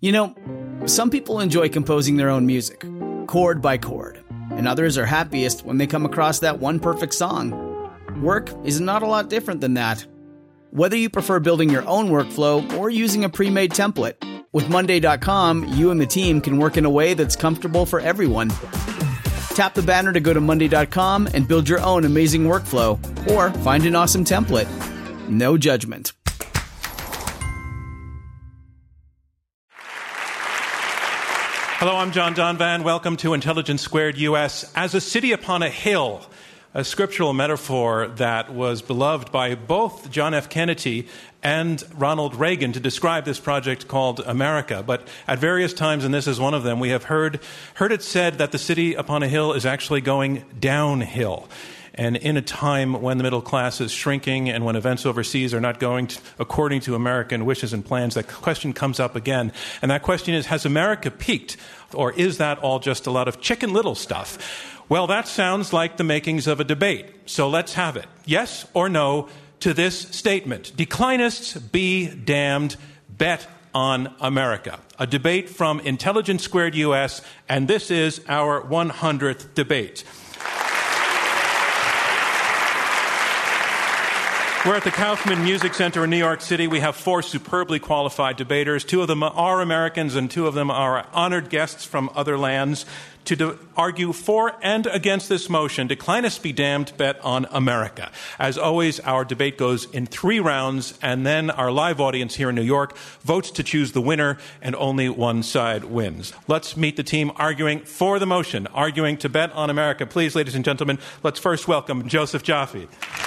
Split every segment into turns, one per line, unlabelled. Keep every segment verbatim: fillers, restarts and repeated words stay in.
You know, some people enjoy composing their own music, chord by chord, and others are happiest when they come across that one perfect song. Work is not a lot different than that. Whether you prefer building your own workflow or using a pre-made template, with Monday dot com, you and the team can work in a way that's comfortable for everyone. Tap the banner to go to Monday dot com and build your own amazing workflow, or find an awesome template. No judgment.
Hello, I'm John Donvan. Welcome to Intelligence Squared U S. As a city upon a hill, a scriptural metaphor that was beloved by both John F. Kennedy and Ronald Reagan to describe this project called America. But at various times, and this is one of them, we have heard, heard it said that the city upon a hill is actually going downhill. And in a time when the middle class is shrinking and when events overseas are not going to, according to American wishes and plans, that question comes up again. And that question is, has America peaked? Or is that all just a lot of Chicken Little stuff? Well, that sounds like the makings of a debate. So let's have it. Yes or no to this statement. Declinists be damned. Bet on America. A debate from Intelligence Squared U S, and this is our one hundredth debate. We're at the Kaufman Music Center in New York City. We have four superbly qualified debaters. Two of them are Americans and two of them are honored guests from other lands to de- argue for and against this motion. Declinists be damned, bet on America. As always, our debate goes in three rounds, and then our live audience here in New York votes to choose the winner, and only one side wins. Let's meet the team arguing for the motion, arguing to bet on America. Please, ladies and gentlemen, let's first welcome Joseph Joffe.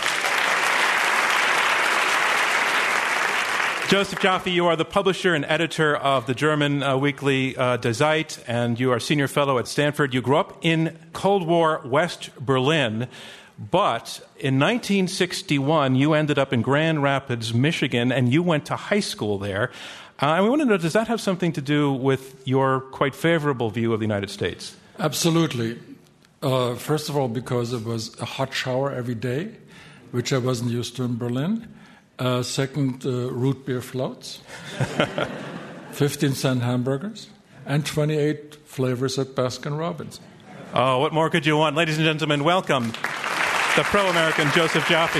Joseph Joffe, you are the publisher and editor of the German uh, weekly uh, Die Zeit, and you are senior fellow at Stanford. You grew up in Cold War West Berlin, but in nineteen sixty-one, you ended up in Grand Rapids, Michigan, and you went to high school there. Uh, and we want to know, does that have something to do with your quite favorable view of the United States?
Absolutely. Uh, first of all, because it was a hot shower every day, which I wasn't used to in Berlin. Uh, second, uh, root beer floats, fifteen cent hamburgers, and twenty-eight flavors at Baskin-Robbins.
Oh, what more could you want? Ladies and gentlemen, welcome the pro-American Joseph Joffe.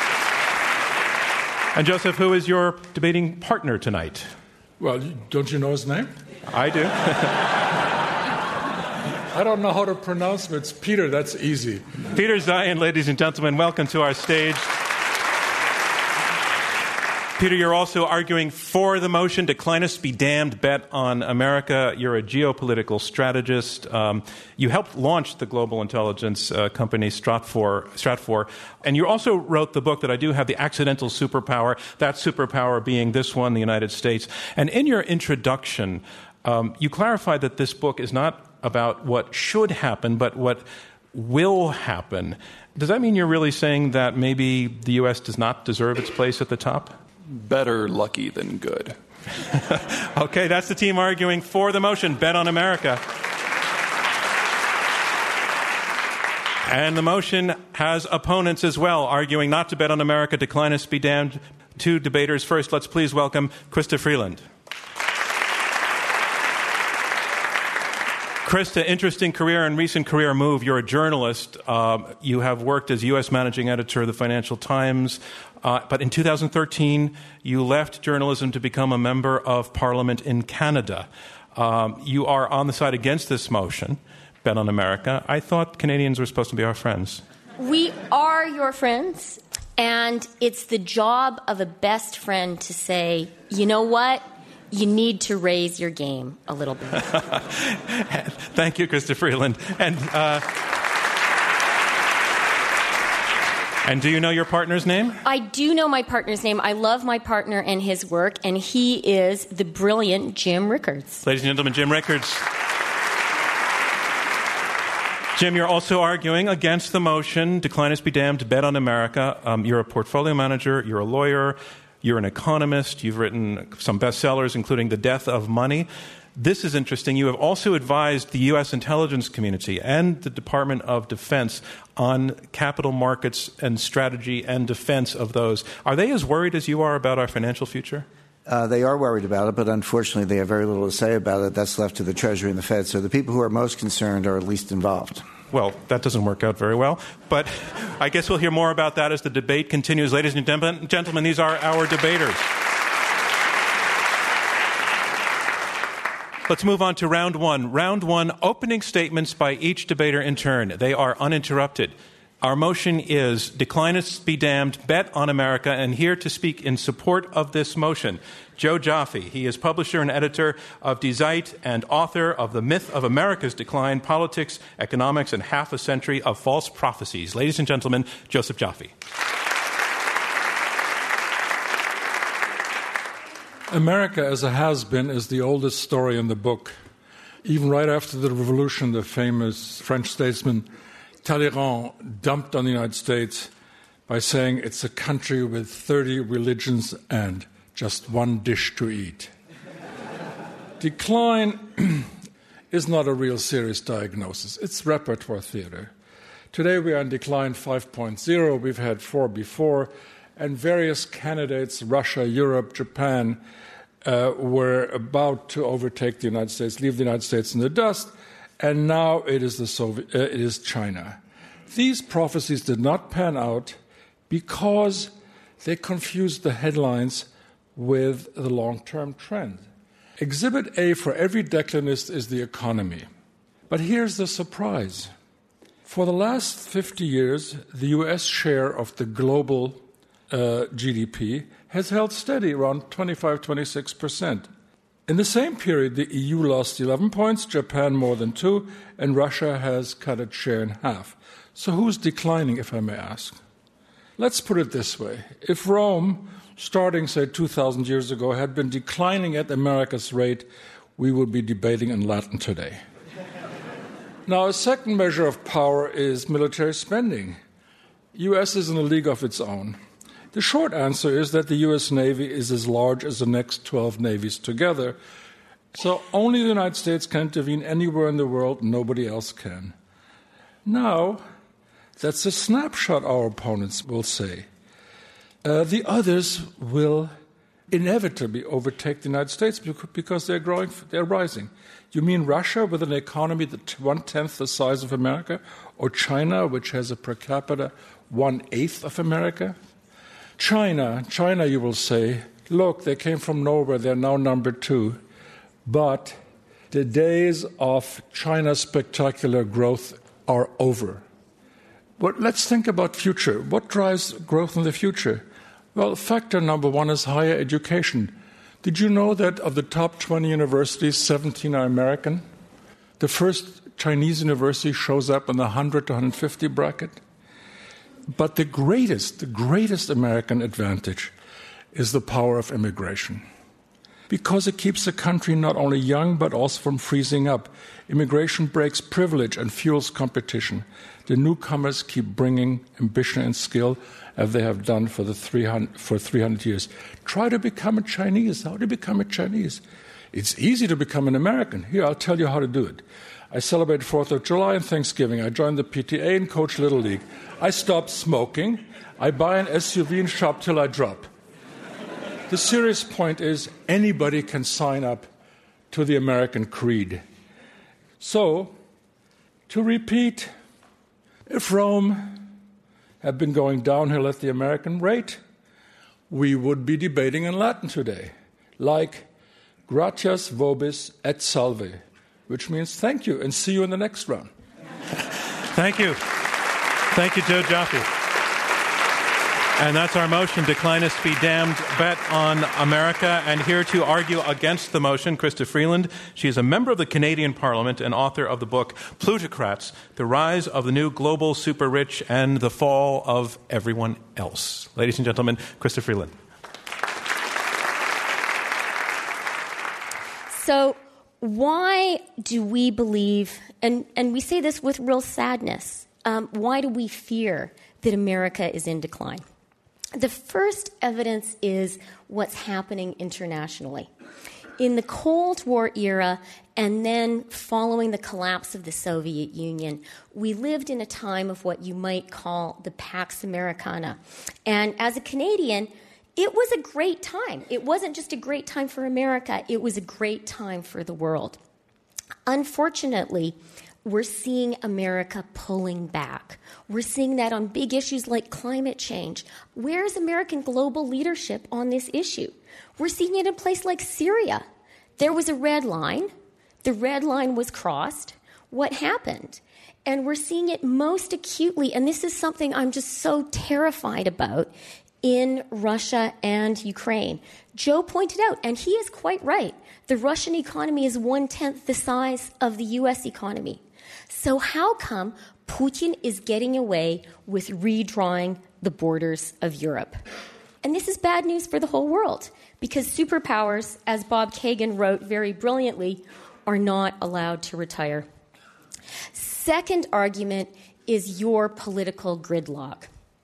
And Joseph, who is your debating partner tonight?
Well, don't you know his name?
I do.
I don't know how to pronounce it. It's Peter. That's easy.
Peter Zeihan, ladies and gentlemen, welcome to our stage. Peter, you're also arguing for the motion, declinists be damned, bet on America. You're a geopolitical strategist. Um, you helped launch the global intelligence uh, company Stratfor, Stratfor, and you also wrote the book that I do have, The Accidental Superpower, that superpower being this one, the United States. And in your introduction, um, you clarified that this book is not about what should happen, but what will happen. Does that mean you're really saying that maybe the U S does not deserve its place at the top?
Better lucky than good.
Okay, that's the team arguing for the motion, bet on America. And the motion has opponents as well, arguing not to bet on America, declinists be damned. Two debaters. First, let's please welcome Krista Freeland. Krista, interesting career and recent career move. You're a journalist. Uh, you have worked as U S managing editor of the Financial Times. Uh, but in two thousand thirteen, you left journalism to become a member of Parliament in Canada. Um, you are on the side against this motion, bet on America. I thought Canadians were supposed to be our friends.
We are your friends, and it's the job of a best friend to say, you know what? You need to raise your game a little bit.
Thank you, Krista Freeland. And uh, and do you know your partner's name?
I do know my partner's name. I love my partner and his work, and he is the brilliant Jim Rickards.
Ladies and gentlemen, Jim Rickards. Jim, you're also arguing against the motion, declinists be damned, bet on America. Um, you're a portfolio manager. You're a lawyer. You're an economist. You've written some bestsellers, including The Death of Money. This is interesting. You have also advised the U S intelligence community and the Department of Defense on capital markets and strategy and defense of those. Are they as worried as you are about our financial future?
Uh, they are worried about it, but unfortunately they have very little to say about it. That's left to the Treasury and the Fed. So the people who are most concerned are least involved.
Well, that doesn't work out very well. But I guess we'll hear more about that as the debate continues. Ladies and gentlemen, these are our debaters. Let's move on to round one. Round one, opening statements by each debater in turn. They are uninterrupted. Our motion is, declinists be damned, bet on America, and here to speak in support of this motion, Joe Joffe. He is publisher and editor of Die Zeit and author of The Myth of America's Decline, Politics, Economics, and Half a Century of False Prophecies. Ladies and gentlemen, Joseph Joffe.
America as a has-been is the oldest story in the book. Even right after the Revolution, the famous French statesman Talleyrand dumped on the United States by saying it's a country with thirty religions and just one dish to eat. Decline is not a real serious diagnosis. It's repertoire theater. Today we are in decline five point oh. We've had four before, and various candidates, Russia, Europe, Japan, uh, were about to overtake the United States, leave the United States in the dust, and now it is the Soviet, uh, it is China. These prophecies did not pan out because they confused the headlines with the long-term trend. Exhibit A for every declinist is the economy. But here's the surprise. For the last fifty years, the U S share of the global uh, G D P has held steady around twenty-five, twenty-six percent. In the same period, the E U lost eleven points, Japan more than two, and Russia has cut its share in half. So who's declining, if I may ask? Let's put it this way. If Rome, starting, say, two thousand years ago, had been declining at America's rate, we would be debating in Latin today. Now, a second measure of power is military spending. U S is in a league of its own. The short answer is that the U S Navy is as large as the next twelve navies together. So only the United States can intervene anywhere in the world, nobody else can. Now, that's a snapshot, our opponents will say. Uh, the others will inevitably overtake the United States because they're growing, they're rising. You mean Russia with an economy that's one-tenth the size of America? Or China, which has a per capita one-eighth of America? China, China, you will say, look, they came from nowhere, they're now number two. But the days of China's spectacular growth are over. But let's think about future. What drives growth in the future? Well, factor number one is higher education. Did you know that of the top twenty universities, seventeen are American? The first Chinese university shows up in the one hundred to one hundred fifty bracket. But the greatest, the greatest American advantage is the power of immigration. Because it keeps the country not only young, but also from freezing up. Immigration breaks privilege and fuels competition. The newcomers keep bringing ambition and skill, as they have done for the three hundred, for three hundred years. Try to become a Chinese. How to become a Chinese? It's easy to become an American. Here, I'll tell you how to do it. I celebrate fourth of July and Thanksgiving. I joined the P T A and coach Little League. I stop smoking. I buy an S U V and shop till I drop. The serious point is anybody can sign up to the American creed. So, to repeat, if Rome had been going downhill at the American rate, we would be debating in Latin today, like gratias vobis et salve, which means thank you and see you in the next round.
Thank you. Thank you, Joe Joffe. And that's our motion, declinists be damned, bet on America. And here to argue against the motion, Krista Freeland. She is a member of the Canadian Parliament and author of the book Plutocrats, The Rise of the New Global Super-Rich and the Fall of Everyone Else. Ladies and gentlemen, Krista Freeland.
So why do we believe, and, and we say this with real sadness, um, why do we fear that America is in decline? The first evidence is what's happening internationally. In the Cold War era, and then following the collapse of the Soviet Union, we lived in a time of what you might call the Pax Americana. And as a Canadian, it was a great time. It wasn't just a great time for America, it was a great time for the world. Unfortunately, we're seeing America pulling back. We're seeing that on big issues like climate change. Where is American global leadership on this issue? We're seeing it in a place like Syria. There was a red line. The red line was crossed. What happened? And we're seeing it most acutely, and this is something I'm just so terrified about, in Russia and Ukraine. Joe pointed out, and he is quite right, the Russian economy is one-tenth the size of the U S economy. So how come Putin is getting away with redrawing the borders of Europe? And this is bad news for the whole world, because superpowers, as Bob Kagan wrote very brilliantly, are not allowed to retire. Second argument is your political gridlock.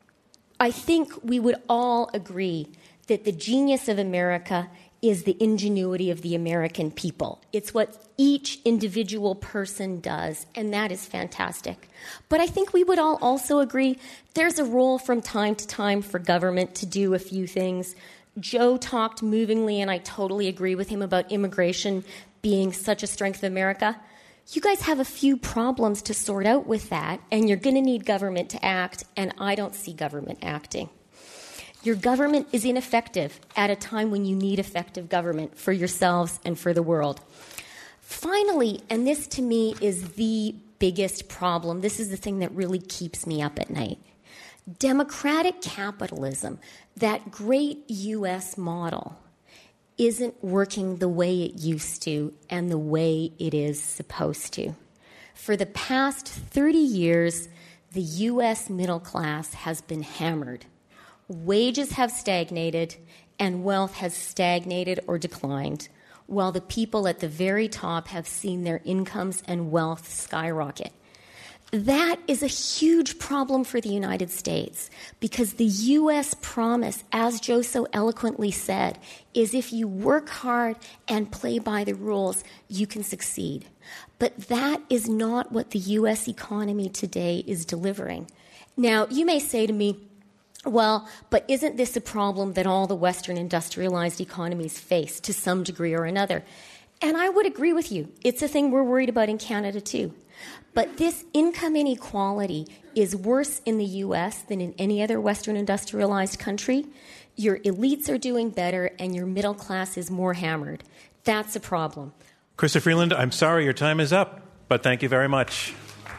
I think we would all agree that the genius of America is the ingenuity of the American people. It's what each individual person does, and that is fantastic. But I think we would all also agree there's a role from time to time for government to do a few things. Joe talked movingly, and I totally agree with him about immigration being such a strength of America. You guys have a few problems to sort out with that, and you're going to need government to act, and I don't see government acting. Your government is ineffective at a time when you need effective government for yourselves and for the world. Finally, and this to me is the biggest problem, this is the thing that really keeps me up at night. Democratic capitalism, that great U S model, isn't working the way it used to and the way it is supposed to. For the past thirty years, the U S middle class has been hammered. Wages have stagnated, and wealth has stagnated or declined, while the people at the very top have seen their incomes and wealth skyrocket. That is a huge problem for the United States, because the U S promise, as Joe so eloquently said, is if you work hard and play by the rules, you can succeed. But that is not what the U S economy today is delivering. Now, you may say to me, well, but isn't this a problem that all the Western industrialized economies face to some degree or another? And I would agree with you. It's a thing we're worried about in Canada, too. But this income inequality is worse in the U S than in any other Western industrialized country. Your elites are doing better, and your middle class is more hammered. That's a problem.
Chrystia Freeland, I'm sorry your time is up, but thank you very much.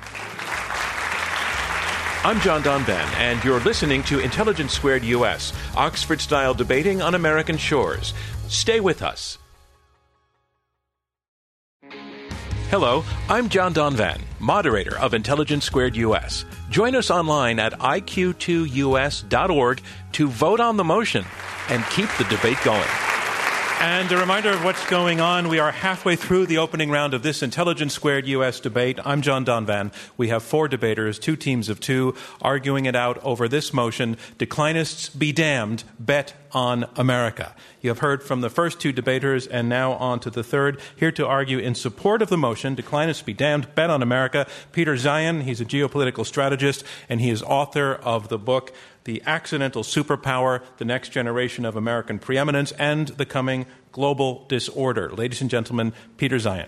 I'm John Donvan, and you're listening to Intelligence Squared U S, Oxford-style debating on American shores. Stay with us. Hello, I'm John Donvan, moderator of Intelligence Squared U S. Join us online at I Q two U S dot org to vote on the motion and keep the debate going. And a reminder of what's going on. We are halfway through the opening round of this Intelligence Squared U S debate. I'm John Donvan. We have four debaters, two teams of two, arguing it out over this motion, Declinists be damned, bet on America. You have heard from the first two debaters, and now on to the third. Here to argue in support of the motion, Declinists be damned, bet on America, Peter Zeihan. He's a geopolitical strategist, and he is author of the book The Accidental Superpower, The Next Generation of American Preeminence, and the Coming Global Disorder. Ladies and gentlemen, Peter Zeihan.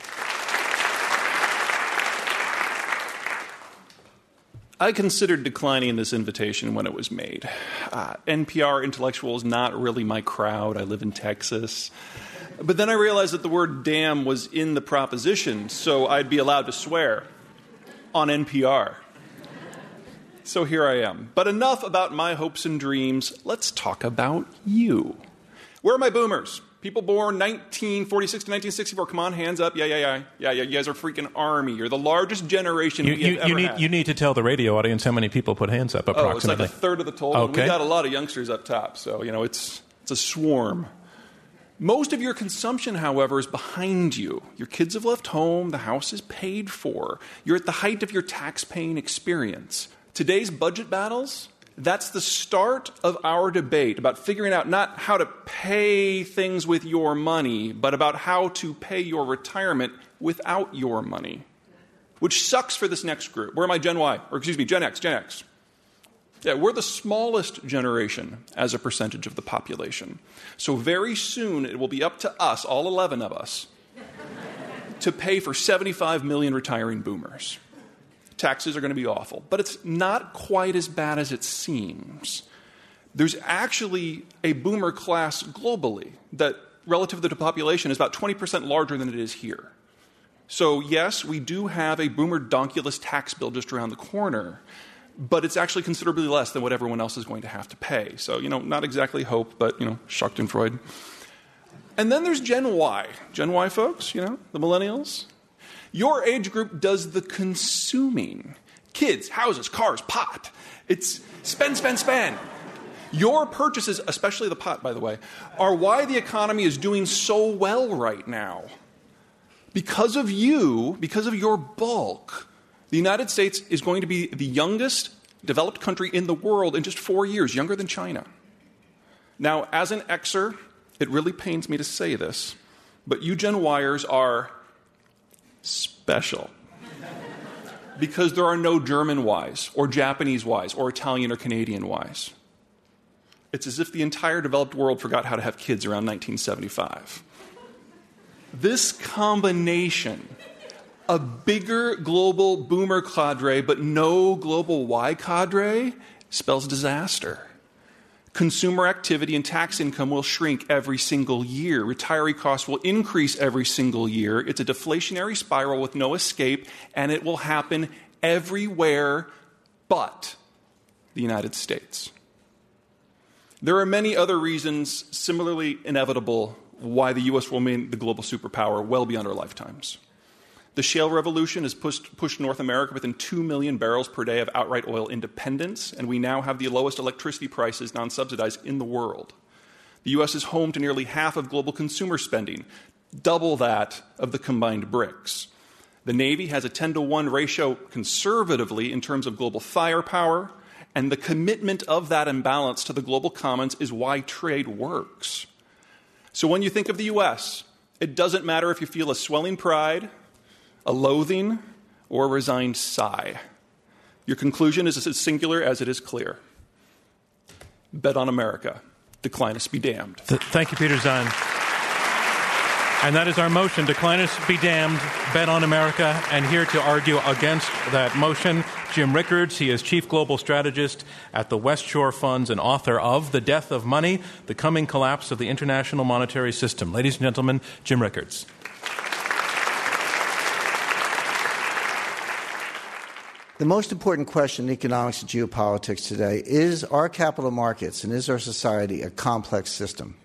I considered declining this invitation when it was made. Uh, N P R intellectual is not really my crowd. I live in Texas. But then I realized that the word damn was in the proposition, so I'd be allowed to swear on N P R. So here I am. But enough about my hopes and dreams. Let's talk about you. Where are my boomers? People born nineteen forty-six to nineteen sixty-four. Come on, hands up. Yeah, yeah, yeah. Yeah, yeah. You guys are freaking army. You're the largest generation
you,
we
you,
have ever
you need,
had.
You need to tell the radio audience how many people put hands up, approximately.
Oh, it's like a third of the total.
Okay.
We got a lot of youngsters up top, so, you know, it's it's a swarm. Most of your consumption, however, is behind you. Your kids have left home. The house is paid for. You're at the height of your tax-paying experience. Today's budget battles, that's the start of our debate about figuring out not how to pay things with your money, but about how to pay your retirement without your money, which sucks for this next group. Where am I, Gen Y? Or excuse me, Gen X, Gen X. Yeah, we're the smallest generation as a percentage of the population. So very soon it will be up to us, all eleven of us, to pay for seventy-five million retiring boomers. Taxes are going to be awful. But it's not quite as bad as it seems. There's actually a boomer class globally that, relative to the population, is about twenty percent larger than it is here. So, yes, we do have a boomer-donkulous tax bill just around the corner, but it's actually considerably less than what everyone else is going to have to pay. So, you know, not exactly hope, but, you know, Schadenfreude. And then there's Gen Y. Gen Y folks, you know, the millennials. Your age group does the consuming. Kids, houses, cars, pot. It's spend, spend, spend. Your purchases, especially the pot, by the way, are why the economy is doing so well right now. Because of you, because of your bulk, the United States is going to be the youngest developed country in the world in just four years, younger than China. Now, as an Xer, it really pains me to say this, but you Gen Yers are special. Because there are no German Ys, or Japanese Ys, or Italian or Canadian Ys. It's as if the entire developed world forgot how to have kids around nineteen seventy-five. This combination, a bigger global boomer cadre but no global Y cadre, spells disaster. Consumer activity and tax income will shrink every single year. Retiree costs will increase every single year. It's a deflationary spiral with no escape, and it will happen everywhere but the United States. There are many other reasons similarly inevitable why the U S will remain the global superpower well beyond our lifetimes. The shale revolution has pushed, pushed North America within two million barrels per day of outright oil independence, and we now have the lowest electricity prices, non-subsidized, in the world. The U S is home to nearly half of global consumer spending, double that of the combined BRICS. The Navy has a ten to one ratio conservatively in terms of global firepower, and the commitment of that imbalance to the global commons is why trade works. So when you think of the U S, it doesn't matter if you feel a swelling pride, a loathing, or a resigned sigh. Your conclusion is as singular as it is clear. Bet on America. Declinists be damned.
Th- thank you, Peter Zeihan. And that is our motion, Declinists be damned, bet on America. And here to argue against that motion, Jim Rickards. He is Chief Global Strategist at the West Shore Funds and author of The Death of Money, The Coming Collapse of the International Monetary System. Ladies and gentlemen, Jim Rickards.
The most important question in economics and geopolitics today is, are capital markets and is our society a complex system?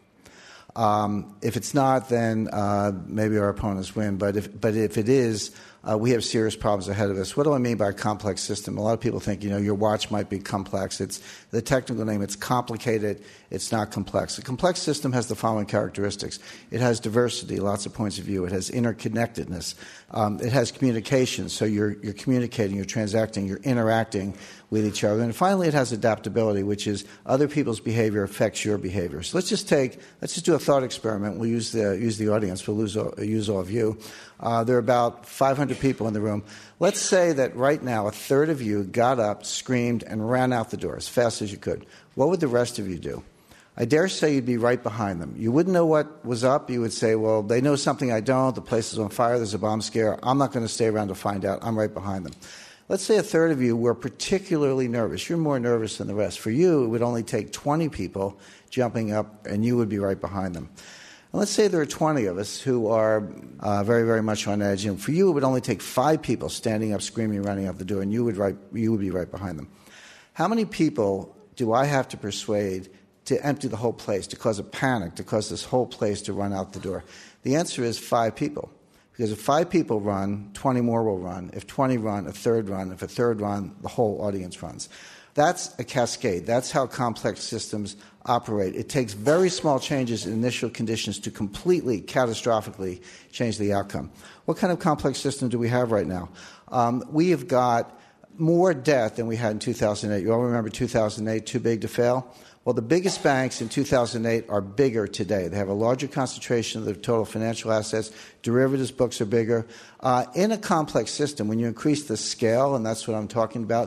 Um, if it's not, then uh, maybe our opponents win. But if, but if it is, uh, we have serious problems ahead of us. What do I mean by a complex system? A lot of people think, you know, your watch might be complex. It's the technical name. It's complicated. It's not complex. A complex system has the following characteristics. It has diversity, lots of points of view. It has interconnectedness. Um, it has communication. So you're, you're communicating, you're transacting, you're interacting with each other. And finally, it has adaptability, which is other people's behavior affects your behavior. So let's just take, let's just do a thought experiment. We'll use the, use the audience. We'll use all, use all of you. Uh, there are about five hundred people in the room. Let's say that right now a third of you got up, screamed, and ran out the door as fast as you could. What would the rest of you do? I dare say you'd be right behind them. You wouldn't know what was up. You would say, well, they know something I don't. The place is on fire. There's a bomb scare. I'm not going to stay around to find out. I'm right behind them. Let's say a third of you were particularly nervous. You're more nervous than the rest. For you, it would only take twenty people jumping up, and you would be right behind them. And let's say there are twenty of us who are uh, very, very much on edge. And for you, it would only take five people standing up, screaming, running out the door, and you would, right, you would be right behind them. How many people do I have to persuade to empty the whole place, to cause a panic, to cause this whole place to run out the door? The answer is five people. Because if five people run, twenty more will run. If twenty run, a third run. If a third run, the whole audience runs. That's a cascade. That's how complex systems operate. It takes very small changes in initial conditions to completely, catastrophically change the outcome. What kind of complex system do we have right now? Um, we have got more debt than we had in two thousand eight. You all remember two thousand eight, too big to fail? Well, the biggest banks in two thousand eight are bigger today. They have a larger concentration of the total financial assets. Derivatives books are bigger. Uh, in a complex system, when you increase the scale, and that's what I'm talking about,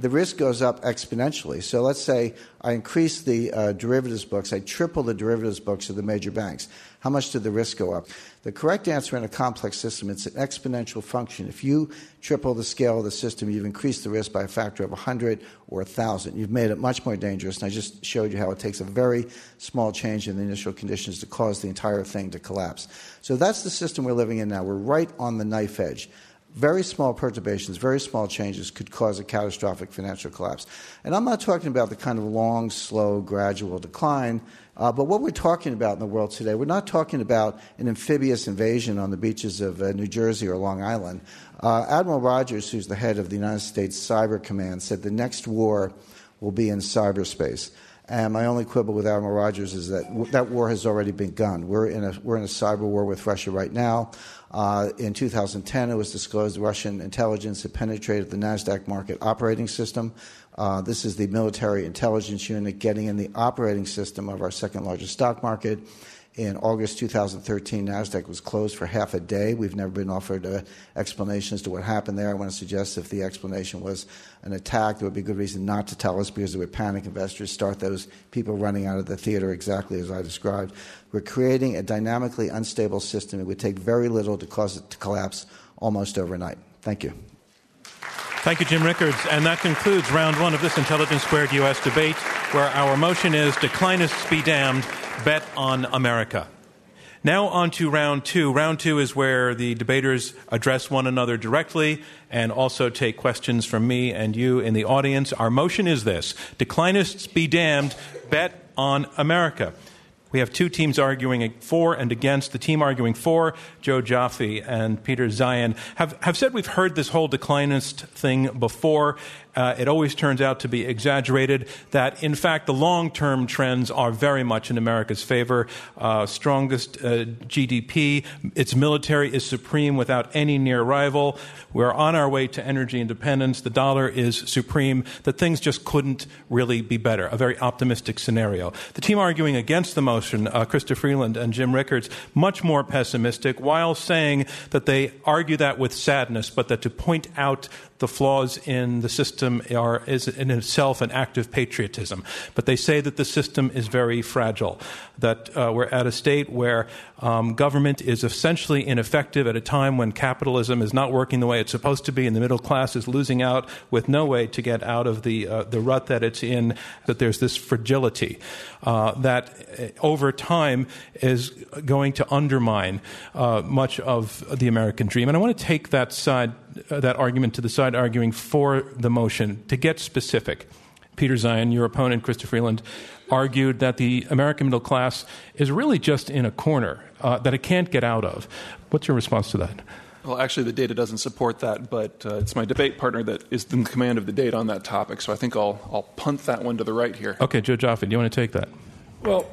the risk goes up exponentially. So let's say I increase the uh, derivatives books, I triple the derivatives books of the major banks. How much did the risk go up? The correct answer in a complex system, it's an exponential function. If you triple the scale of the system, you've increased the risk by a factor of one hundred or one thousand. You've made it much more dangerous, and I just showed you how it takes a very small change in the initial conditions to cause the entire thing to collapse. So that's the system we're living in now. We're right on the knife edge. Very small perturbations, very small changes could cause a catastrophic financial collapse. And I'm not talking about the kind of long, slow, gradual decline, uh, but what we're talking about in the world today, we're not talking about an amphibious invasion on the beaches of uh, New Jersey or Long Island. Uh, Admiral Rogers, who's the head of the United States Cyber Command, said the next war will be in cyberspace. And my only quibble with Admiral Rogers is that w- that war has already begun. We're in a we're in a cyber war with Russia right now. Uh, in two thousand ten, it was disclosed Russian intelligence had penetrated the NASDAQ market operating system. Uh, this is the military intelligence unit getting in the operating system of our second largest stock market. In August two thousand thirteen, NASDAQ was closed for half a day. We've never been offered an explanation as to what happened there. I want to suggest if the explanation was an attack, there would be good reason not to tell us because it would panic investors, start those people running out of the theater exactly as I described. We're creating a dynamically unstable system. It would take very little to cause it to collapse almost overnight. Thank you.
Thank you, Jim Rickards. And that concludes round one of this Intelligence Squared U S debate, where our motion is declinists be damned, bet on America. Now on to round two. Round two is where the debaters address one another directly and also take questions from me and you in the audience. Our motion is this: declinists be damned, bet on America. We have two teams arguing for and against. The team arguing for, Joe Joffe and Peter Zeihan, have, have said we've heard this whole declinist thing before. Uh, it always turns out to be exaggerated, that, in fact, the long-term trends are very much in America's favor. Uh, strongest uh, G D P. Its military is supreme without any near rival. We're on our way to energy independence. The dollar is supreme. That things just couldn't really be better. A very optimistic scenario. The team arguing against the motion, uh, Chrystia Freeland and Jim Rickards, much more pessimistic, while saying that they argue that with sadness, but that to point out the flaws in the system are is in itself an act of patriotism. But they say that the system is very fragile, that uh, we're at a state where um, government is essentially ineffective at a time when capitalism is not working the way it's supposed to be and the middle class is losing out with no way to get out of the uh, the rut that it's in, that there's this fragility uh, that uh, over time is going to undermine uh, much of the American dream. And I want to take that side Uh, that argument to the side arguing for the motion. To get specific, Peter Zeihan, your opponent, Chrystia Freeland, argued that the American middle class is really just in a corner uh, that it can't get out of. What's your response to that?
Well, actually, the data doesn't support that, but uh, it's my debate partner that is in command of the data on that topic, so I think I'll, I'll punt that one to the right here.
Okay, Joe Joffe, do you want to take that?
Well,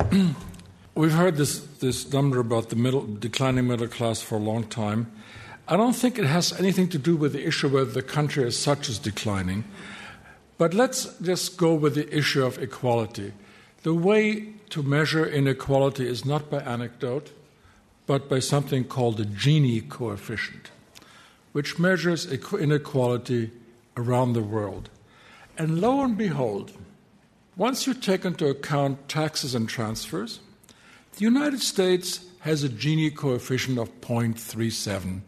we've heard this, this number about the middle, declining middle class for a long time. I don't think it has anything to do with the issue whether the country as such is declining. But let's just go with the issue of equality. The way to measure inequality is not by anecdote, but by something called the Gini coefficient, which measures inequality around the world. And lo and behold, once you take into account taxes and transfers, the United States has a Gini coefficient of zero point three seven.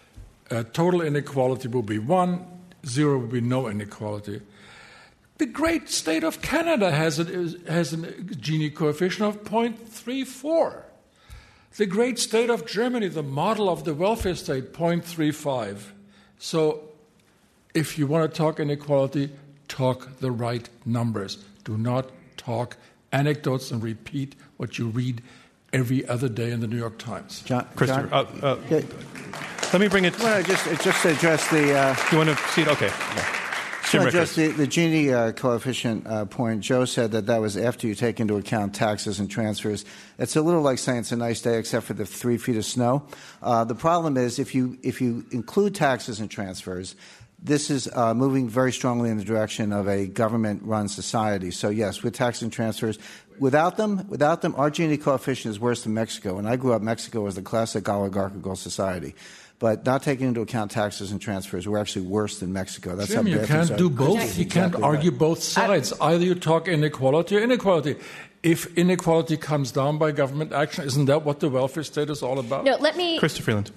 Uh, total inequality will be one, zero will be no inequality. The great state of Canada has a, has a Gini coefficient of zero point three four. The great state of Germany, the model of the welfare state, zero point three five. So if you want to talk inequality, talk the right numbers. Do not talk anecdotes and repeat what you read every other day in the New York Times.
John,
Christopher,
John,
uh, uh,
yeah.
Let me bring it.
Well, just just to address the. Uh,
you want to see it? Okay.
To address the, the Gini uh, coefficient uh, point, Joe said that that was after you take into account taxes and transfers. It's a little like saying it's a nice day except for the three feet of snow. Uh, the problem is if you if you include taxes and transfers, this is uh, moving very strongly in the direction of a government-run society. So yes, with tax and transfers, without them, without them, our Gini coefficient is worse than Mexico. When I grew up, Mexico was the classic oligarchical society. But not taking into account taxes and transfers, we're actually worse than Mexico. That's
Jim,
how
you can't do both. You can't
exactly
argue
right.
both sides. Either you talk inequality or inequality. If inequality comes down by government action, isn't that what the welfare state is all about?
No, let me.
Krista Freeland.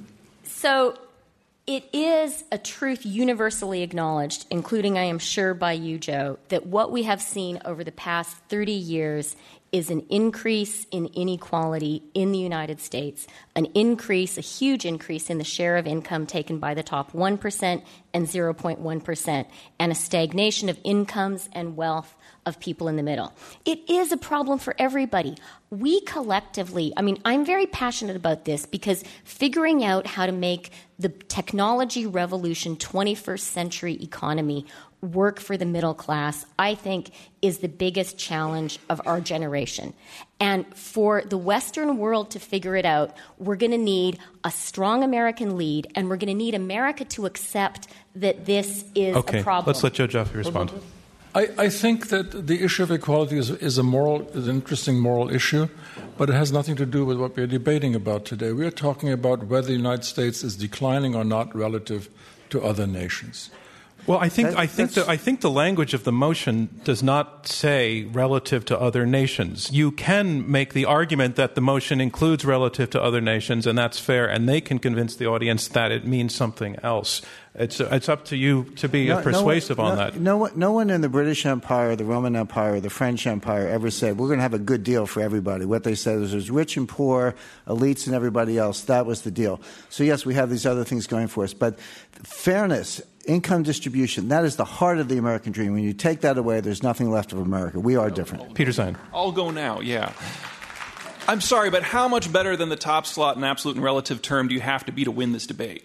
So it is a truth universally acknowledged, including, I am sure, by you, Joe, that what we have seen over the past thirty years is an increase in inequality in the United States, an increase, a huge increase in the share of income taken by the top one percent and zero point one percent, and a stagnation of incomes and wealth of people in the middle. It is a problem for everybody. We collectively, I mean, I'm very passionate about this because figuring out how to make the technology revolution twenty-first century economy work for the middle class, I think, is the biggest challenge of our generation. And for the Western world to figure it out, we're going to need a strong American lead, and we're going to need America to accept that this is
okay,
a problem.
Let's let Joe Joffe respond.
I, I think that the issue of equality is, is a moral, is an interesting moral issue, but it has nothing to do with what we're debating about today. We are talking about whether the United States is declining or not relative to other nations.
Well, I think
That,
I think the, I think the language of the motion does not say relative to other nations. You can make the argument that the motion includes relative to other nations, and that's fair, and they can convince the audience that it means something else. It's it's up to you to be
No,
persuasive
no one,
on
no,
that.
No one, no one in the British Empire, the Roman Empire, the French Empire ever said, we're going to have a good deal for everybody. What they said was there's rich and poor, elites and everybody else. That was the deal. So, yes, we have these other things going for us. But fairness, income distribution, that is the heart of the American dream. When you take that away, there's nothing left of America. We are different.
Peter Zeihan.
I'll go now, yeah. I'm sorry, but how much better than the top slot in absolute and relative term do you have to be to win this debate?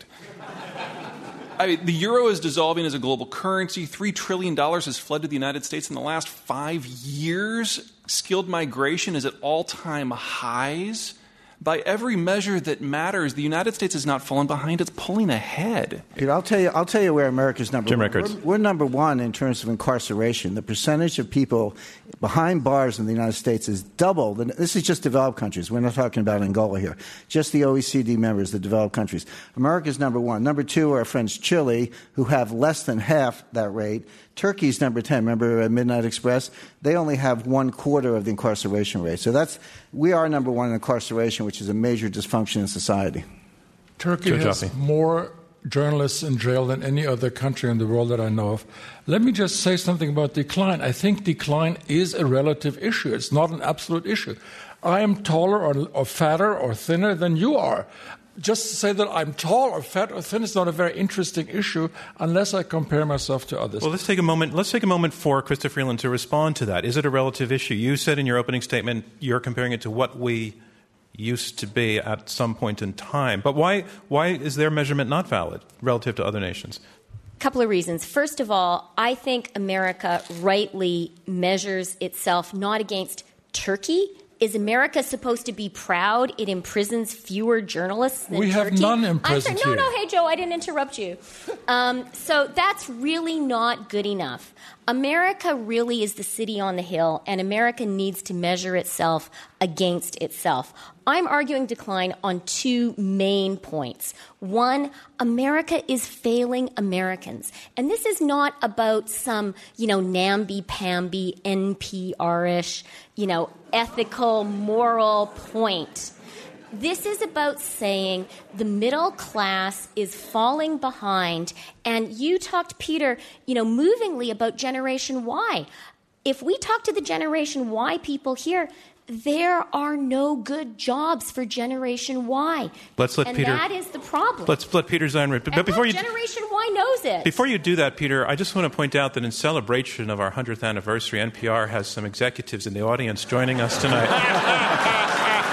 I mean, the euro is dissolving as a global currency. Three trillion dollars has flooded the United States in the last five years. Skilled migration is at all-time highs. By every measure that matters, the United States is not falling behind; it's pulling ahead.
Peter, I'll tell you. I'll tell you where America's number
Jim
one.
Rickards.
We're, we're number one in terms of incarceration. The percentage of people behind bars in the United States is double. This is just developed countries. We're not talking about Angola here. Just the O E C D members, the developed countries. America's number one. Number two are our friends Chile, who have less than half that rate. Turkey's number ten. Remember uh, Midnight Express? They only have one quarter of the incarceration rate. So that's we are number one in incarceration, which is a major dysfunction in society.
Turkey
Joe
has
Joffe.
more journalists in jail than any other country in the world that I know of. Let me just say something about decline. I think decline is a relative issue. It's not an absolute issue. I am taller or, or fatter or thinner than you are. Just to say that I'm tall or fat or thin is not a very interesting issue unless I compare myself to others.
Well, let's take a moment. Let's take a moment for Krista Freeland to respond to that. Is it a relative issue? You said in your opening statement you're comparing it to what we used to be at some point in time. But why why is their measurement not valid relative to other nations?
A couple of reasons. First of all, I think America rightly measures itself not against Turkey. Is America supposed to be proud it imprisons fewer journalists than
We have
Turkey?
none
I'm
imprisoned
sorry, no,
here.
no, hey, Joe, I didn't interrupt you. Um, so that's really not good enough. America really is the city on the hill, and America needs to measure itself against itself. I'm arguing decline on two main points. One, America is failing Americans. And this is not about some, you know, namby-pamby, N P R-ish, you know, ethical, moral point. This is about saying the middle class is falling behind. And you talked, Peter, you know, movingly about Generation Y. If we talk to the Generation Y people here, there are no good jobs for Generation Y.
Let's let
and
Peter.
that is the problem.
Let's let Peter Zeihan. But
and
before
look,
you,
Generation Y knows it.
Before you do that, Peter, I just want to point out that in celebration of our hundredth anniversary, N P R has some executives in the audience joining us tonight.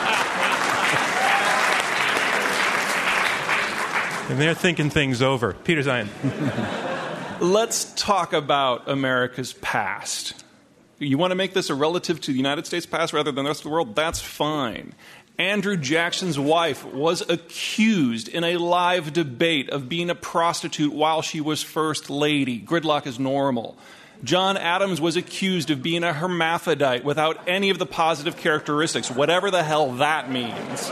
And they're thinking things over. Peter Zeihan.
Let's talk about America's past. You want to make this a relative to the United States past rather than the rest of the world? That's fine. Andrew Jackson's wife was accused in a live debate of being a prostitute while she was first lady. Gridlock is normal. John Adams was accused of being a hermaphrodite without any of the positive characteristics, whatever the hell that means.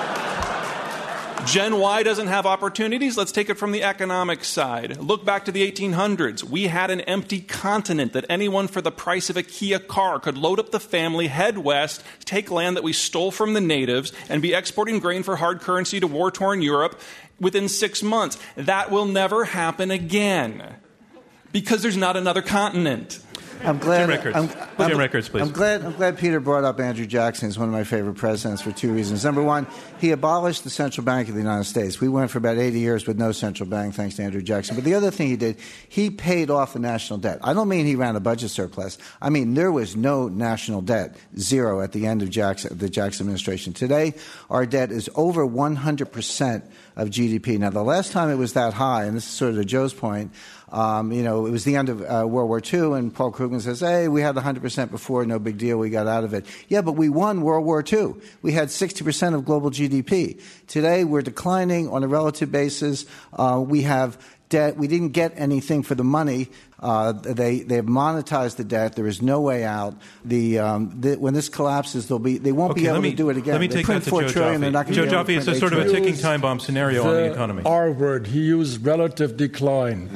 Gen Y doesn't have opportunities. Let's take it from the economic side. Look back to the eighteen hundreds. We had an empty continent that anyone for the price of a Kia car could load up the family, head west, take land that we stole from the natives, and be exporting grain for hard currency to war-torn Europe within six months. That will never happen again because there's not another continent.
I'm glad.
Jim Rickards.
I'm,
I'm,
Jim
Rickards, please.
I'm glad. I'm glad Peter brought up Andrew Jackson. He's one of my favorite presidents for two reasons. Number one, he abolished the central bank of the United States. We went for about eighty years with no central bank, thanks to Andrew Jackson. But the other thing he did, he paid off the national debt. I don't mean he ran a budget surplus. I mean there was no national debt, zero at the end of Jackson, the Jackson administration. Today, our debt is over one hundred percent of G D P. Now, the last time it was that high, and this is sort of to Joe's point. Um, you know, it was the end of uh, World War Two, and Paul Krugman says, hey, we had one hundred percent before, no big deal, we got out of it. Yeah, but we won World War Two. We had sixty percent of global G D P. Today, we're declining on a relative basis. Uh, we have debt. We didn't get anything for the money. Uh, they they have monetized the debt. There is no way out. The, um, the when this collapses, they'll be they won't
okay,
be able
me,
to do it again.
Let me
they
take
print
that to
four
Joe
trillion, they're not
Joffe.
gonna
Joe
be able
Joffe,
to
it's a
print
sort of a
eight
ticking time bomb scenario
the
on the economy.
R word. He used relative decline.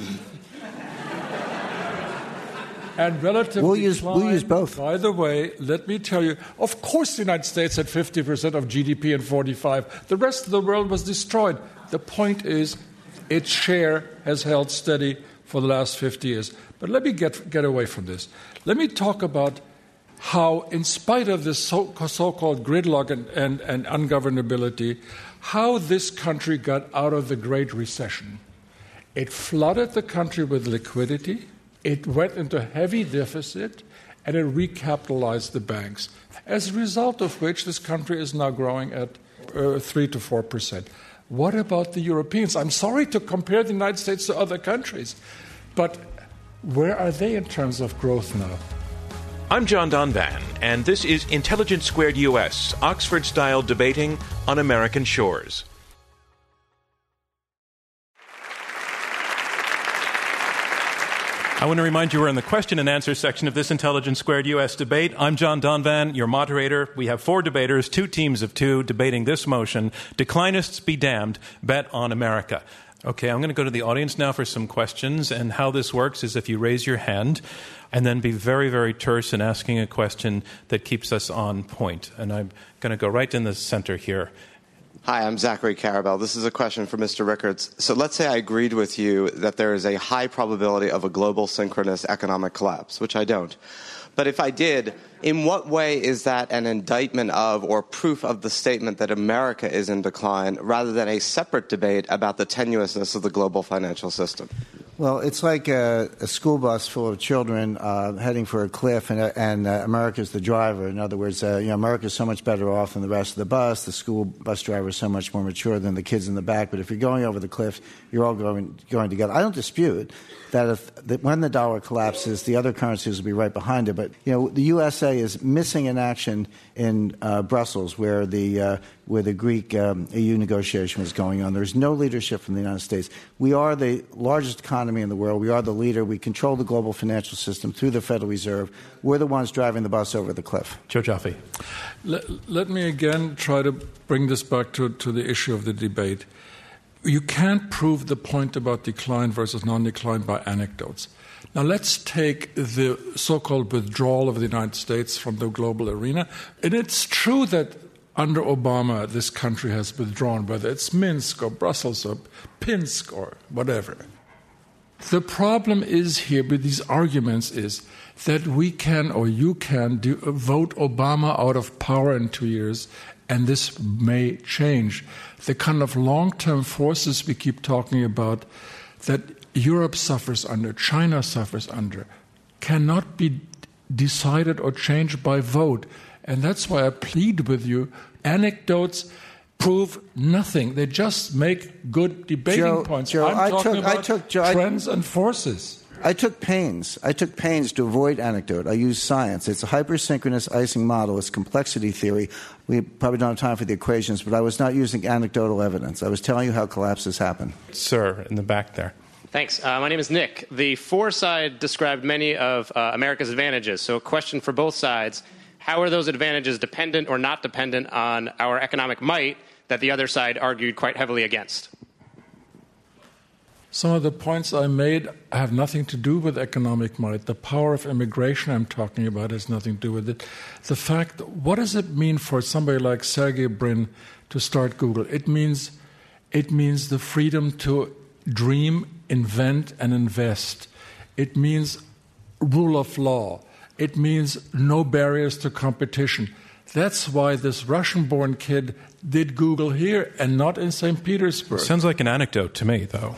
And relative
we'll
decline,
use, we'll use both.
By the way, let me tell you, of course the United States had fifty percent of G D P in forty-five. The rest of the world was destroyed. The point is, its share has held steady for the last fifty years. But let me get, get away from this. Let me talk about how, in spite of this so, so-called gridlock and, and, and ungovernability, how this country got out of the Great Recession. It flooded the country with liquidity. It went into heavy deficit, and it recapitalized the banks, as a result of which this country is now growing at uh, three to four percent. What about the Europeans? I'm sorry to compare the United States to other countries, but where are they in terms of growth now?
I'm John Donvan, and this is Intelligence Squared U S, Oxford-style debating on American shores.
I want to remind you we're in the question and answer section of this Intelligence Squared U S debate. I'm John Donvan, your moderator. We have four debaters, two teams of two, debating this motion, Declinists be damned, bet on America. Okay, I'm going to go to the audience now for some questions, and how this works is if you raise your hand and then be very, very terse in asking a question that keeps us on point. And I'm going to go right in the center here.
Hi, I'm Zachary Carabell. This is a question for Mister Rickards. So let's say I agreed with you that there is a high probability of a global synchronous economic collapse, which I don't. But if I did, in what way is that an indictment of or proof of the statement that America is in decline rather than a separate debate about the tenuousness of the global financial system?
Well, it's like a, a school bus full of children uh, heading for a cliff, and, uh, and uh, America's the driver. In other words, uh, you know, America's so much better off than the rest of the bus. The school bus driver is so much more mature than the kids in the back. But if you're going over the cliff, you're all going going together. I don't dispute that if that when the dollar collapses, the other currencies will be right behind it. But you know, the U S A is missing in action in uh, Brussels, where the uh, where the Greek um, E U negotiation was going on. There's no leadership from the United States. We are the largest economy in the world. We are the leader. We control the global financial system through the Federal Reserve. We're the ones driving the bus over the cliff.
Joe Joffe.
Let, let me again try to bring this back to, to the issue of the debate. You can't prove the point about decline versus non-decline by anecdotes. Now, let's take the so-called withdrawal of the United States from the global arena. And it's true that under Obama, this country has withdrawn, whether it's Minsk or Brussels or Pinsk or whatever. The problem is here with these arguments is that we can, or you can, do, vote Obama out of power in two years, and this may change. The kind of long-term forces we keep talking about that Europe suffers under, China suffers under, cannot be decided or changed by vote. And that's why I plead with you, anecdotes prove nothing. They just make good debating
Joe,
points.
Joe,
I'm
I
talking
took,
about
I took, Joe,
trends I, and forces.
I took pains. I took pains to avoid anecdote. I used science. It's a hypersynchronous icing model. It's complexity theory. We probably don't have time for the equations, but I was not using anecdotal evidence. I was telling you how collapses happen.
Sir, in the back there.
Thanks. Uh, my name is Nick. The For side described many of uh, America's advantages. So a question for both sides. How are those advantages dependent or not dependent on our economic might that the other side argued quite heavily against?
Some of the points I made have nothing to do with economic might. The power of immigration I'm talking about has nothing to do with it. The fact, what does it mean for somebody like Sergey Brin to start Google? It means, it means the freedom to dream, invent, and invest. It means rule of law. It means no barriers to competition. That's why this Russian-born kid did Google here and not in Saint Petersburg.
Sounds like an anecdote to me, though.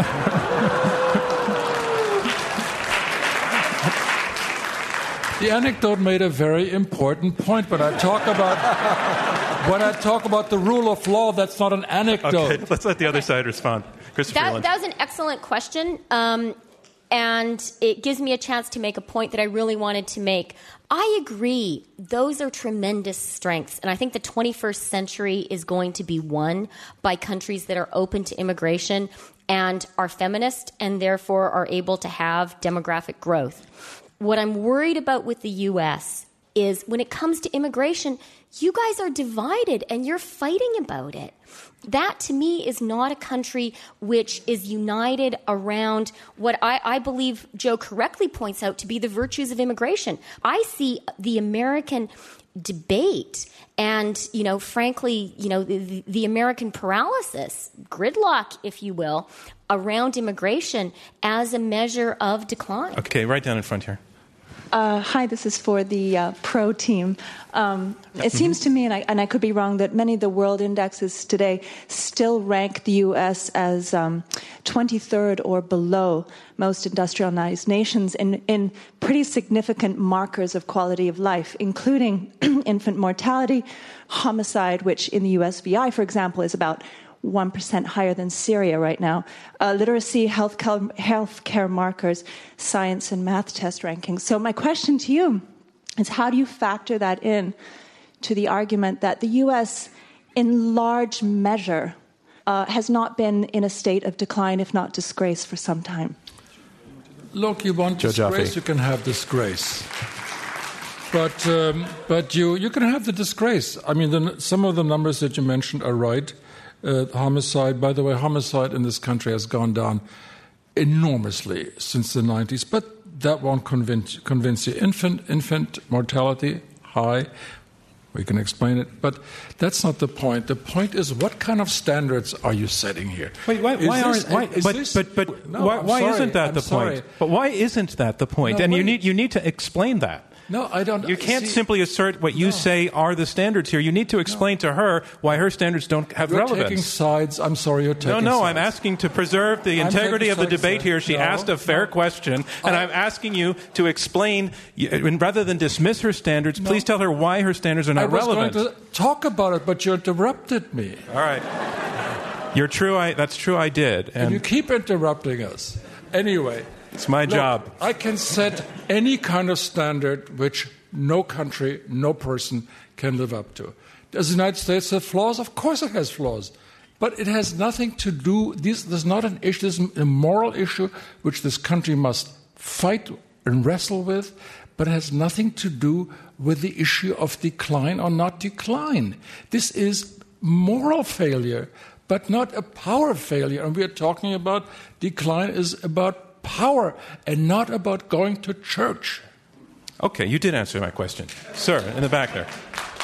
The anecdote made a very important point, but I talk about when I talk about the rule of law, that's not an anecdote.
Okay, let's let the other side respond. Christopher
That, that was an excellent question, um, and it gives me a chance to make a point that I really wanted to make. I agree. Those are tremendous strengths, and I think the twenty-first century is going to be won by countries that are open to immigration and are feminist and therefore are able to have demographic growth. What I'm worried about with the U S is when it comes to immigration, you guys are divided and you're fighting about it. That, to me, is not a country which is united around what I, I believe Joe correctly points out to be the virtues of immigration. I see the American debate and, you know, frankly, you know, the, the American paralysis, gridlock, if you will, around immigration as a measure of decline.
Okay, right down in front here.
Uh, hi, this is for the uh, pro team. Um, it seems to me, and I, and I could be wrong, that many of the world indexes today still rank the U S as um, twenty-third or below most industrialized nations in, in pretty significant markers of quality of life, including infant mortality, homicide, which in the U S V I, for example, is about one percent higher than Syria right now, uh, literacy, health care markers, science and math test rankings. So my question to you is, how do you factor that in to the argument that the U S, in large measure, uh, has not been in a state of decline, if not disgrace, for some time?
Look, you want
Joe
disgrace,
Jaffe.
you can have disgrace. But um, but you, you can have the disgrace. I mean, the, some of the numbers that you mentioned are right. Uh, homicide, by the way, homicide in this country has gone down enormously since the nineties, but that won't convince, convince you. Infant, infant mortality, high. We can explain it, but that's not the point. The point is, what kind of standards are you setting here?
Wait, why, why
this,
aren't? Why, but,
this,
but but
no,
why,
I'm
why
sorry,
isn't that
I'm
the
sorry.
point? But why isn't that the point?
No,
and you
wait.
need you need to explain that.
No, I don't.
You can't
see,
simply assert what you
no.
say are the standards here. You need to explain no. to her why her standards don't have
you're
relevance.
taking sides. I'm sorry, you're taking
No, no,
sides.
I'm asking to preserve the
I'm
integrity of the
taking
debate
sides,
here. She
no,
asked a fair
no.
question, and
I,
I'm asking you to explain, and rather than dismiss her standards,
no.
please tell her why her standards are not
I was
relevant.
going to talk about it, but you interrupted me.
All right. You're true. I, that's true, I did. And,
And you keep interrupting us. Anyway.
It's my
look,
job.
I can set any kind of standard which no country, no person can live up to. Does the United States have flaws? Of course it has flaws. But it has nothing to do, this, this is not an issue, this is a moral issue which this country must fight and wrestle with, but it has nothing to do with the issue of decline or not decline. This is moral failure, but not a power failure. And we are talking about decline is about power and not about going to church.
Okay, you did answer my question. Sir, in the back there.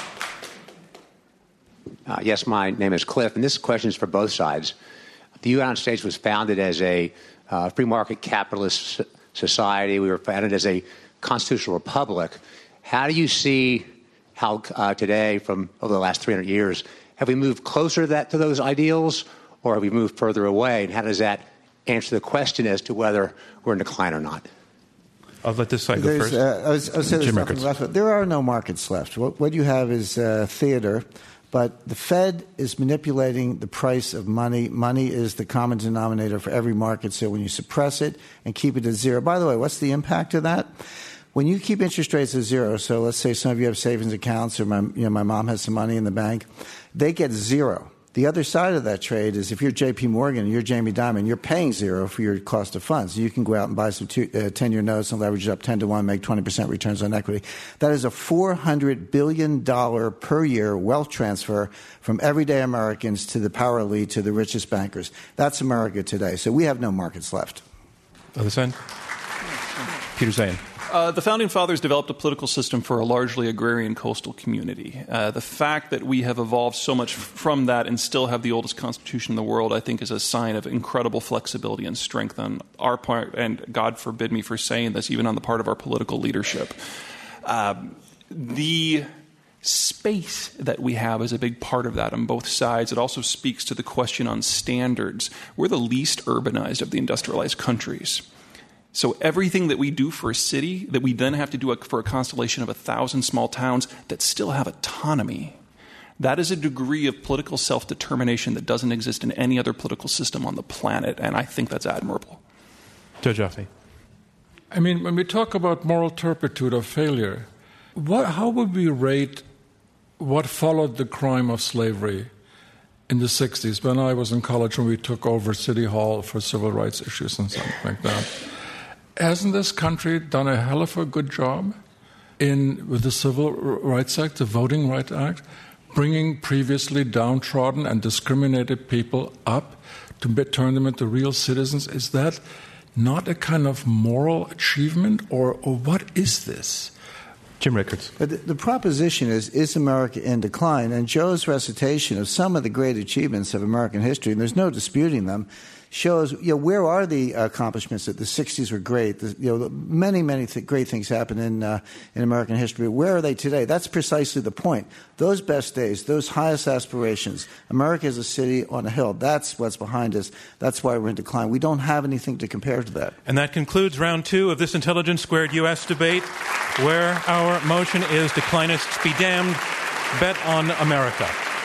Uh, yes, my name is Cliff, and this question is for both sides. The United States was founded as a uh, free market capitalist society. We were founded as a constitutional republic. How do you see how uh, today, from over the last three hundred years, have we moved closer to, that, to those ideals, or have we moved further away? And how does that answer the question as to whether we're in decline or not?
I'll let this side go
There's,
first.
Uh, I was, I was saying there's
Jim
nothing
Rickards.
left. There are no markets left. What, what you have is uh, theater But the Fed is manipulating the price of money. Money is the common denominator for every market. So when you suppress it and keep it at zero, by the way, what's the impact of that? When you keep interest rates at zero, so let's say some of you have savings accounts, or my, you know, my mom has some money in the bank, they get zero. The other side of that trade is if you're J P Morgan and you're Jamie Dimon, you're paying zero for your cost of funds. You can go out and buy some two, uh, ten-year notes and leverage it up ten to one, make twenty percent returns on equity. That is a four hundred billion dollars per year wealth transfer from everyday Americans to the power elite, to the richest bankers. That's America today. So we have no markets left.
Other side? Peter Zeihan.
Uh, the Founding Fathers developed a political system for a largely agrarian coastal community. Uh, the fact that we have evolved so much from that and still have the oldest constitution in the world, I think, is a sign of incredible flexibility and strength on our part, and God forbid me for saying this, even on the part of our political leadership. Uh, the space that we have is a big part of that on both sides. It also speaks to the question on standards. We're the least urbanized of the industrialized countries. So everything that we do for a city, that we then have to do for a constellation of a thousand small towns that still have autonomy, that is a degree of political self-determination that doesn't exist in any other political system on the planet, and I think that's admirable.
Joe Joffe.
I mean, when we talk about moral turpitude or failure, what, how would we rate what followed the crime of slavery in the sixties, when I was in college, when we took over City Hall for civil rights issues and something like that? Hasn't this country done a hell of a good job in with the Civil Rights Act, the Voting Rights Act, bringing previously downtrodden and discriminated people up to turn them into real citizens? Is that not a kind of moral achievement, or, or what is this?
Jim Rickards.
But the, the proposition is, is America in decline? And Joe's recitation of some of the great achievements of American history, and there's no disputing them, shows, you know, where are the accomplishments? That the sixties were great. The, you know, many, many th- great things happened in uh, in American history. Where are they today? That's precisely the point. Those best days, those highest aspirations, America is a city on a hill. That's what's behind us. That's why we're in decline. We don't have anything to compare to that.
And that concludes round two of this Intelligence Squared U S debate, where our motion is declinists be damned, bet on America.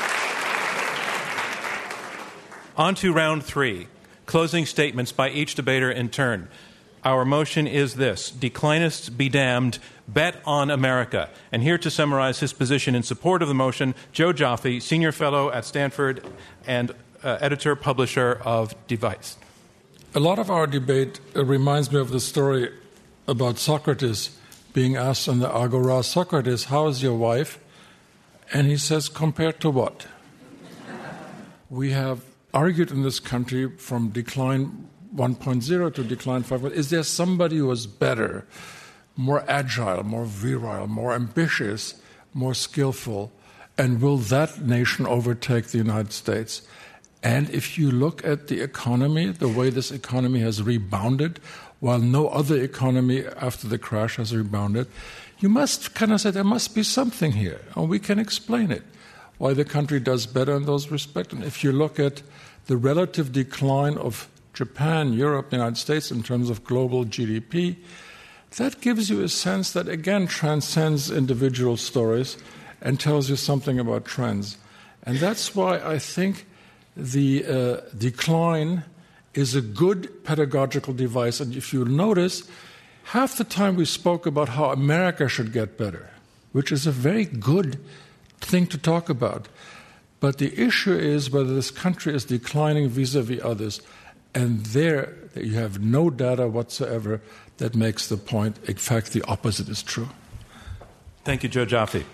On to round three. Closing statements by each debater in turn. Our motion is this: declinists be damned, bet on America. And here to summarize his position in support of the motion, Joe Joffe, Senior Fellow at Stanford and uh, editor-publisher of Device.
A lot of our debate uh, reminds me of the story about Socrates being asked on the Agora, Socrates, how is your wife? And he says, compared to what? We have argued in this country from decline one point oh to decline five. Is there somebody who is better, more agile, more virile, more ambitious, more skillful? And will that nation overtake the United States? And if you look at the economy, the way this economy has rebounded, while no other economy after the crash has rebounded, you must kind of say there must be something here, and we can explain it, why the country does better in those respects. And if you look at the relative decline of Japan, Europe, the United States in terms of global G D P, that gives you a sense that, again, transcends individual stories and tells you something about trends. And that's why I think the uh, decline is a good pedagogical device. And if you notice, half the time we spoke about how America should get better, which is a very good thing to talk about. But the issue is whether this country is declining vis-a-vis others. And there you have no data whatsoever that makes the point. In fact, the opposite is true.
Thank you, Joe Joffe.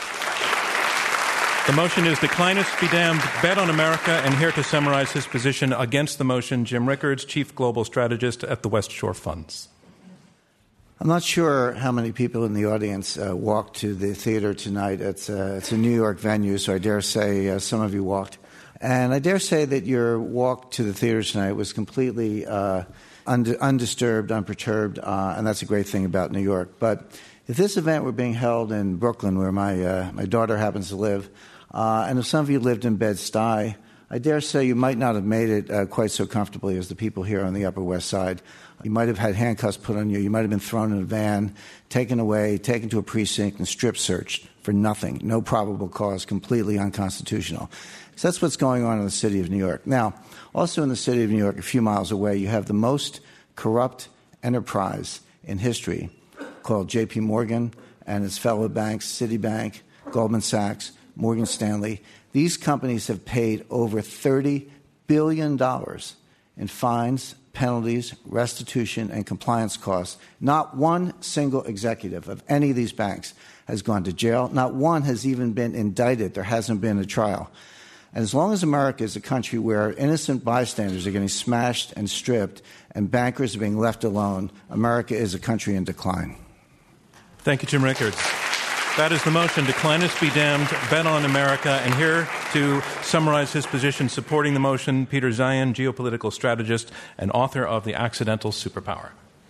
The motion is declinists be damned, bet on America. And here to summarize his position against the motion, Jim Rickards, Chief Global Strategist at the West Shore Funds.
I'm not sure how many people in the audience uh, walked to the theater tonight. It's, uh, it's a New York venue, so I dare say uh, some of you walked. And I dare say that your walk to the theater tonight was completely uh, und- undisturbed, unperturbed, uh, and that's a great thing about New York. But if this event were being held in Brooklyn, where my, uh, my daughter happens to live, uh, and if some of you lived in Bed-Stuy, I dare say you might not have made it uh, quite so comfortably as the people here on the Upper West Side. You might have had handcuffs put on you. You might have been thrown in a van, taken away, taken to a precinct, and strip searched for nothing. No probable cause, completely unconstitutional. So that's what's going on in the city of New York. Now, also in the city of New York, a few miles away, you have the most corrupt enterprise in history called J P. Morgan and its fellow banks, Citibank, Goldman Sachs, Morgan Stanley. These companies have paid over thirty billion dollars in fines, penalties, restitution, and compliance costs. Not one single executive of any of these banks has gone to jail. Not one has even been indicted. There hasn't been a trial. And as long as America is a country where innocent bystanders are getting smashed and stripped and bankers are being left alone, America is a country in decline.
Thank you, Jim Rickards. That is the motion, Declinists Be Damned, Bet on America. And here to summarize his position supporting the motion, Peter Zeihan, geopolitical strategist and author of The Accidental Superpower.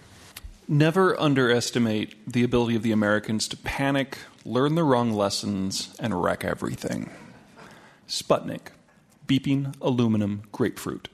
Never underestimate the ability of the Americans to panic, learn the wrong lessons, and wreck everything. Sputnik, beeping aluminum grapefruit.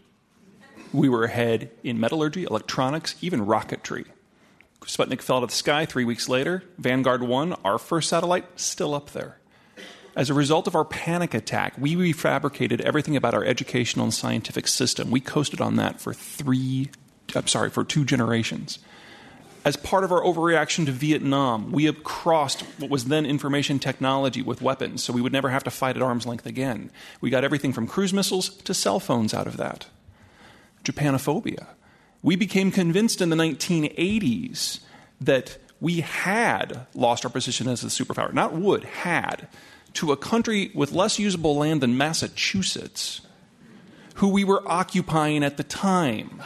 We were ahead in metallurgy, electronics, even rocketry. Sputnik fell out of the sky three weeks later. Vanguard one, our first satellite, still up there. As a result of our panic attack, we refabricated everything about our educational and scientific system. We coasted on that for three, I'm sorry, for two generations. As part of our overreaction to Vietnam, we have crossed what was then information technology with weapons, so we would never have to fight at arm's length again. We got everything from cruise missiles to cell phones out of that. Japanophobia. We became convinced in the nineteen eighties that we had lost our position as a superpower, not would, had, to a country with less usable land than Massachusetts, who we were occupying at the time.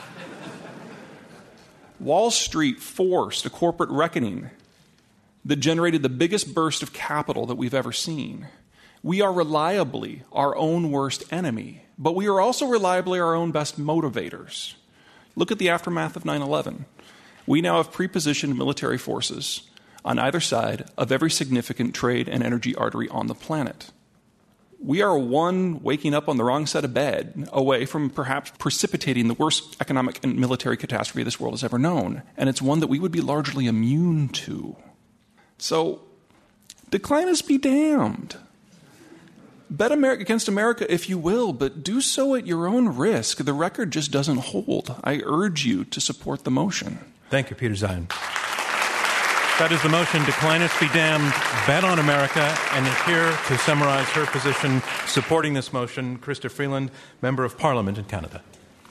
Wall Street forced a corporate reckoning that generated the biggest burst of capital that we've ever seen. We are reliably our own worst enemy, but we are also reliably our own best motivators. Look at the aftermath of nine eleven. We now have pre-positioned military forces on either side of every significant trade and energy artery on the planet. We are one waking up on the wrong side of bed away from perhaps precipitating the worst economic and military catastrophe this world has ever known, and it's one that we would be largely immune to. So, declinists be damned. Bet America against America if you will, but do so at your own risk. The record just doesn't hold. I urge you to support the motion.
Thank you, Peter Zeihan. That is the motion, Declinists Be Damned, Bet on America. And here to summarize her position supporting this motion, Chrystia Freeland, Member of Parliament in Canada.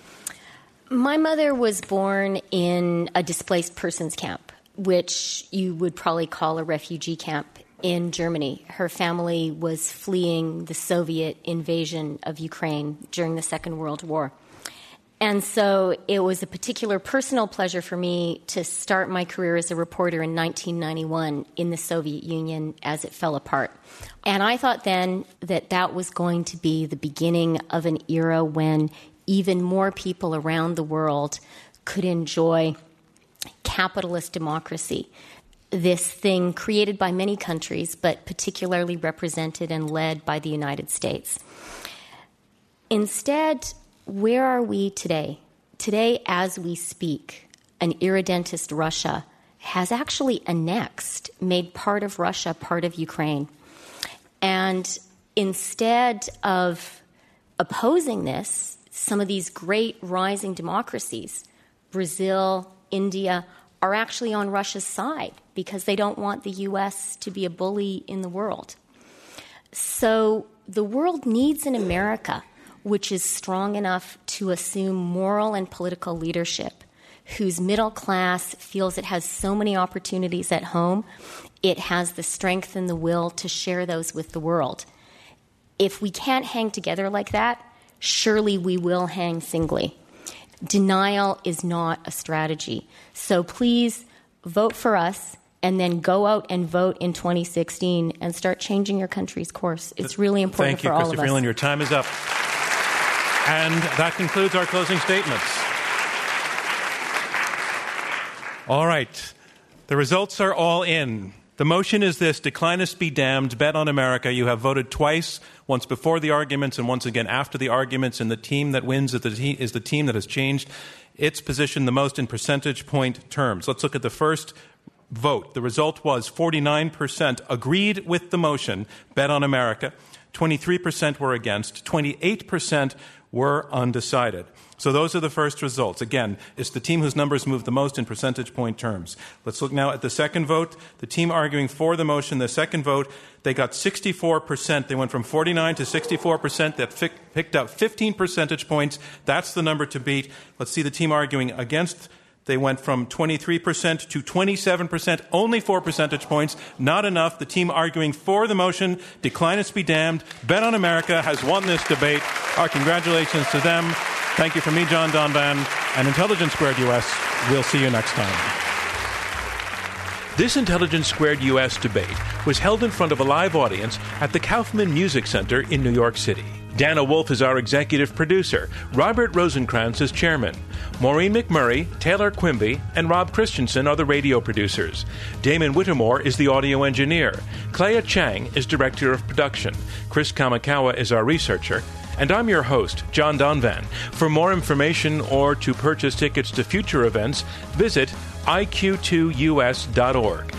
My mother was born in a displaced persons camp, which you would probably call a refugee camp in Germany. Her family was fleeing the Soviet invasion of Ukraine during the Second World War. And so it was a particular personal pleasure for me to start my career as a reporter in nineteen ninety-one in the Soviet Union as it fell apart. And I thought then that that was going to be the beginning of an era when even more people around the world could enjoy capitalist democracy, this thing created by many countries, but particularly represented and led by the United States. Instead, where are we today? Today, as we speak, an irredentist Russia has actually annexed, made part of Russia part of Ukraine. And instead of opposing this, some of these great rising democracies, Brazil, India, are actually on Russia's side because they don't want the U S to be a bully in the world. So the world needs an America which is strong enough to assume moral and political leadership, whose middle class feels it has so many opportunities at home, it has the strength and the will to share those with the world. If we can't hang together like that, surely we will hang singly. Denial is not a strategy. So please vote for us and then go out and vote in twenty sixteen and start changing your country's course. It's really important
Thank you,
for all
Chrystia
of us.
Freeland. Your time is up. And that concludes our closing statements. All right. The results are all in. The motion is this: declinists be damned, bet on America. You have voted twice, once before the arguments and once again after the arguments, and the team that wins is the, te- is the team that has changed its position the most in percentage point terms. Let's look at the first vote. The result was forty-nine percent agreed with the motion, bet on America. twenty-three percent were against. twenty-eight percent were undecided. So those are the first results. Again, it's the team whose numbers moved the most in percentage point terms. Let's look now at the second vote. The team arguing for the motion, the second vote, they got sixty-four percent. They went from forty-nine to sixty-four percent. That fi- picked up fifteen percentage points. That's the number to beat. Let's see the team arguing against. They went from twenty-three percent to twenty-seven percent, only four percentage points, not enough. The team arguing for the motion, declinists be damned, bet on America, has won this debate. Our congratulations to them. Thank you from me, John Donvan, and Intelligence Squared U S. We'll see you next time.
This Intelligence Squared U S debate was held in front of a live audience at the Kaufman Music Center in New York City. Dana Wolf is our executive producer. Robert Rosenkrantz is chairman. Maureen McMurray, Taylor Quimby, and Rob Christensen are the radio producers. Damon Whittemore is the audio engineer. Clea Chang is director of production. Chris Kamikawa is our researcher. And I'm your host, John Donvan. For more information or to purchase tickets to future events, visit I Q two U S dot org.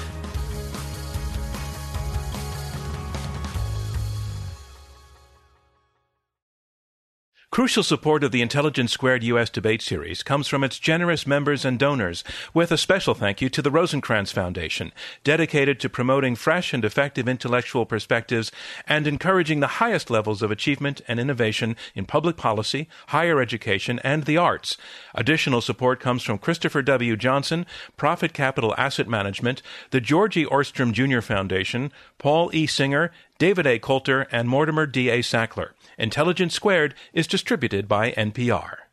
Crucial support of the Intelligence Squared U S debate series comes from its generous members and donors, with a special thank you to the Rosenkrantz Foundation, dedicated to promoting fresh and effective intellectual perspectives and encouraging the highest levels of achievement and innovation in public policy, higher education, and the arts. Additional support comes from Christopher W. Johnson, Profit Capital Asset Management, the Georgie Orstrom Junior Foundation, Paul E. Singer, David A. Coulter, and Mortimer D. A. Sackler. Intelligence Squared is distributed by N P R.